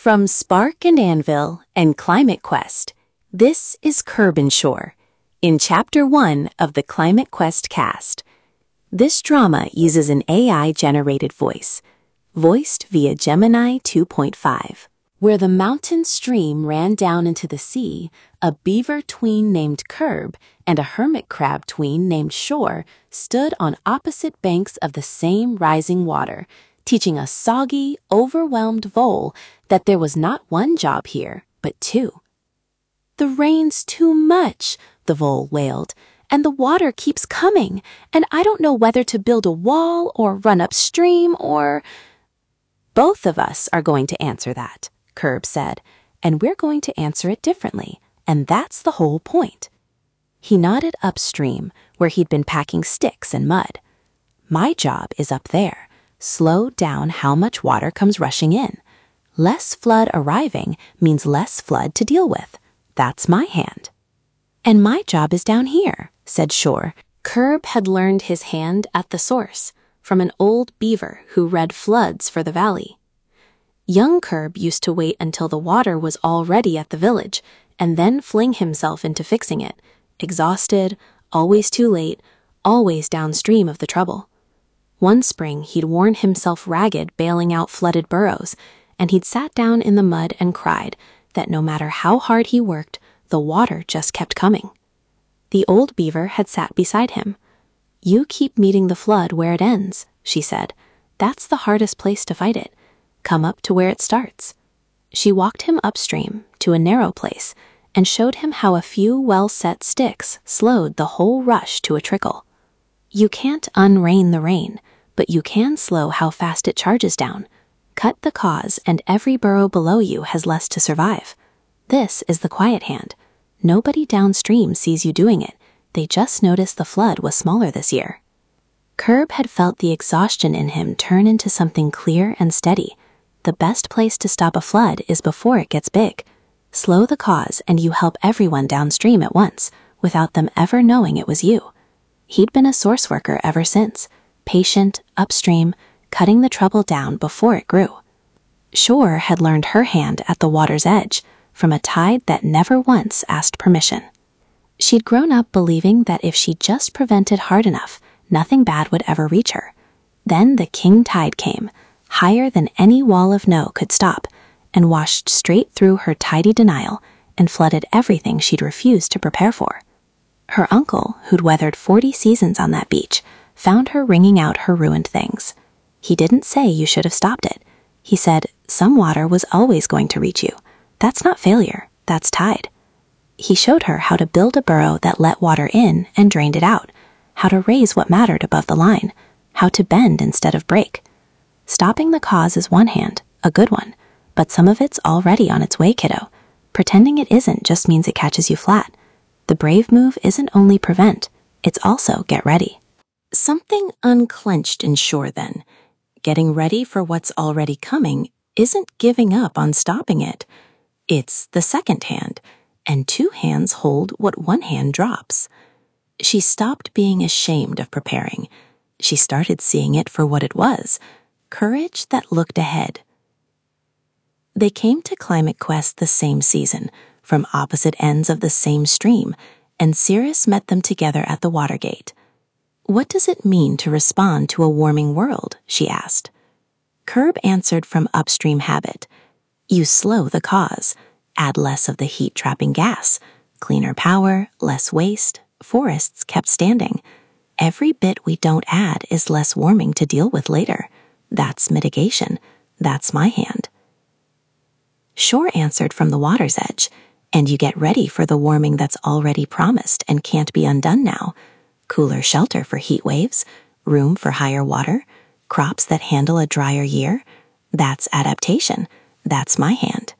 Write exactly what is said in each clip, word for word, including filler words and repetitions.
From Spark and Anvil and Climate Quest, this is Curb and Shore, in Chapter one of the Climate Quest cast. This drama uses an A I-generated voice, voiced via Gemini two point five. Where the mountain stream ran down into the sea, a beaver tween named Curb and a hermit crab tween named Shore stood on opposite banks of the same rising water, teaching a soggy, overwhelmed vole that there was not one job here, but two. "The rain's too much," the vole wailed, "and the water keeps coming, and I don't know whether to build a wall or run upstream or—" "Both of us are going to answer that," Curb said, "and we're going to answer it differently, and that's the whole point." He nodded upstream, where he'd been packing sticks and mud. "My job is up there. Slow down how much water comes rushing in. Less flood arriving means less flood to deal with. That's my hand." "And my job is down here," said Shore. Curb had learned his hand at the source, from an old beaver who read floods for the valley. Young Curb used to wait until the water was already at the village, and then fling himself into fixing it, exhausted, always too late, always downstream of the trouble. One spring he'd worn himself ragged bailing out flooded burrows, and he'd sat down in the mud and cried that no matter how hard he worked, the water just kept coming. The old beaver had sat beside him. "You keep meeting the flood where it ends," she said. "That's the hardest place to fight it. Come up to where it starts." She walked him upstream to a narrow place and showed him how a few well-set sticks slowed the whole rush to a trickle. You can't unrain the rain, but you can slow how fast it charges down. Cut the cause and every burrow below you has less to survive. This is the quiet hand. Nobody downstream sees you doing it. They just noticed the flood was smaller this year. Curb had felt the exhaustion in him turn into something clear and steady. The best place to stop a flood is before it gets big. Slow the cause and you help everyone downstream at once, without them ever knowing it was you. He'd been a source worker ever since, patient, upstream, cutting the trouble down before it grew. Shore had learned her hand at the water's edge, from a tide that never once asked permission. She'd grown up believing that if she just prevented hard enough, nothing bad would ever reach her. Then the king tide came, higher than any wall of no could stop, and washed straight through her tidy denial and flooded everything she'd refused to prepare for. Her uncle, who'd weathered forty seasons on that beach, found her wringing out her ruined things. He didn't say you should have stopped it. He said, some water was always going to reach you. That's not failure, that's tide. He showed her how to build a burrow that let water in and drained it out, how to raise what mattered above the line, how to bend instead of break. Stopping the cause is one hand, a good one, but some of it's already on its way, kiddo. Pretending it isn't just means it catches you flat. The brave move isn't only prevent, it's also get ready. Something unclenched in Shore then. Getting ready for what's already coming isn't giving up on stopping it. It's the second hand, and two hands hold what one hand drops. She stopped being ashamed of preparing. She started seeing it for what it was, courage that looked ahead. They came to Climate Quest the same season, from opposite ends of the same stream, and Cirrus met them together at the Watergate. "What does it mean to respond to a warming world?" she asked. Curb answered from upstream habit. "You slow the cause, add less of the heat-trapping gas, cleaner power, less waste, forests kept standing. Every bit we don't add is less warming to deal with later. That's mitigation. That's my hand." Shore answered from the water's edge, "And you get ready for the warming that's already promised and can't be undone now. Cooler shelter for heat waves, room for higher water, crops that handle a drier year. That's adaptation. That's my hand."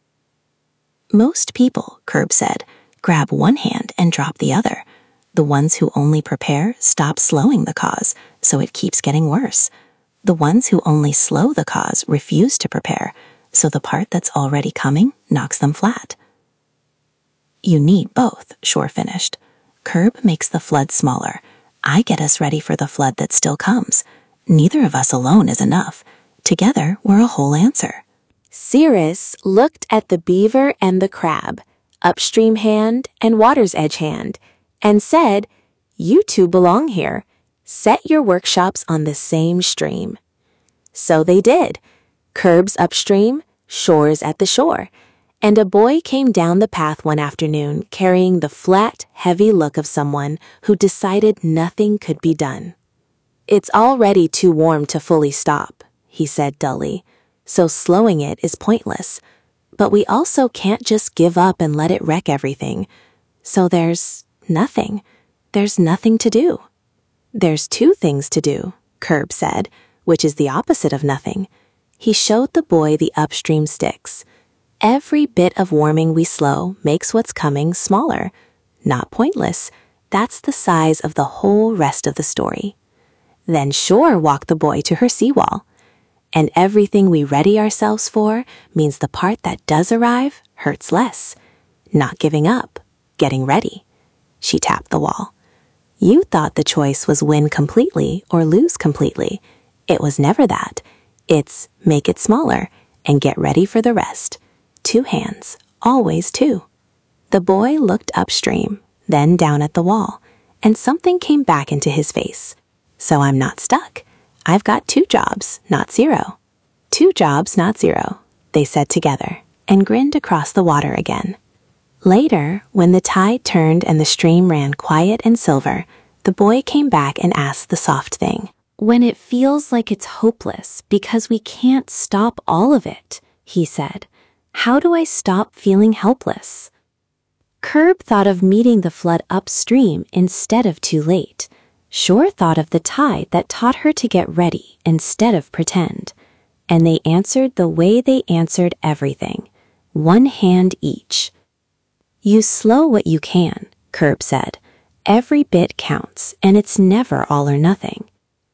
"Most people," Curb said, "grab one hand and drop the other. The ones who only prepare stop slowing the cause, so it keeps getting worse. The ones who only slow the cause refuse to prepare, so the part that's already coming knocks them flat." "You need both," Shore finished. "Curb makes the flood smaller. I get us ready for the flood that still comes. Neither of us alone is enough. Together, we're a whole answer." Cirrus looked at the beaver and the crab, upstream hand and water's edge hand, and said, "You two belong here. Set your workshops on the same stream." So they did. Curbs upstream, shores at the shore, and a boy came down the path one afternoon carrying the flat, heavy look of someone who decided nothing could be done. "It's already too warm to fully stop," he said dully, "so slowing it is pointless. But we also can't just give up and let it wreck everything. So there's nothing. There's nothing to do." "There's two things to do," Curb said, which is the opposite of nothing. He showed the boy the upstream sticks. "Every bit of warming we slow makes what's coming smaller. Not pointless. That's the size of the whole rest of the story." Then Shore walked the boy to her seawall. "And everything we ready ourselves for means the part that does arrive hurts less. Not giving up, getting ready." She tapped the wall. "You thought the choice was win completely or lose completely. It was never that. It's make it smaller and get ready for the rest. Two hands, always two." The boy looked upstream, then down at the wall, and something came back into his face. "So I'm not stuck. I've got two jobs, not zero." "Two jobs, not zero," they said together, and grinned across the water again. Later, when the tide turned and the stream ran quiet and silver, the boy came back and asked the soft thing, "When it feels like it's hopeless because we can't stop all of it," he said, "how do I stop feeling helpless?" Curb thought of meeting the flood upstream instead of too late. Shore thought of the tide that taught her to get ready instead of pretend. And they answered the way they answered everything, one hand each. "You slow what you can," Curb said. "Every bit counts, and it's never all or nothing."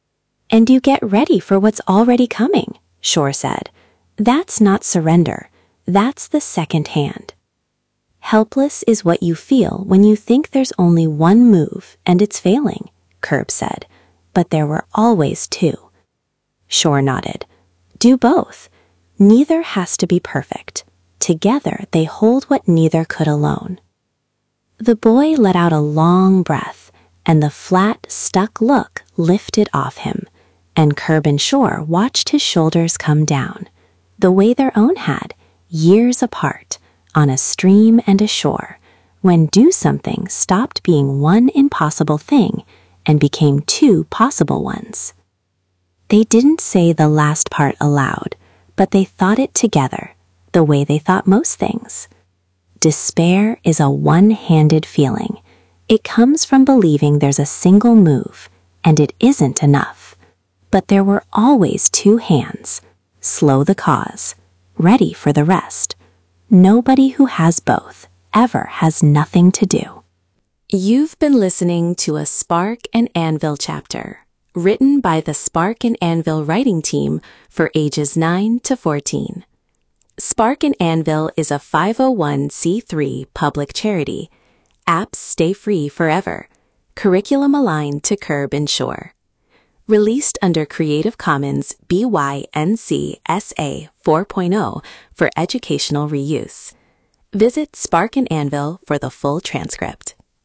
"And you get ready for what's already coming," Shore said. "That's not surrender. That's the second hand." "Helpless is what you feel when you think there's only one move and it's failing," Curb said. "But there were always two." Shore nodded. "Do both. Neither has to be perfect. Together they hold what neither could alone." The boy let out a long breath, and the flat, stuck look lifted off him, and Curb and Shore watched his shoulders come down, the way their own had, years apart, on a stream and a shore, when do something stopped being one impossible thing and became two possible ones. They didn't say the last part aloud, but they thought it together, the way they thought most things. Despair is a one-handed feeling. It comes from believing there's a single move, and it isn't enough. But there were always two hands, slow the cause, ready for the rest. Nobody who has both ever has nothing to do. You've been listening to a Spark and Anvil chapter, written by the Spark and Anvil writing team for ages nine to fourteen. Spark and Anvil is a five oh one c three public charity. Apps stay free forever. Curriculum aligned to Curb and Shore. Released under Creative Commons B Y N C S A four point oh for educational reuse. Visit Spark and Anvil for the full transcript.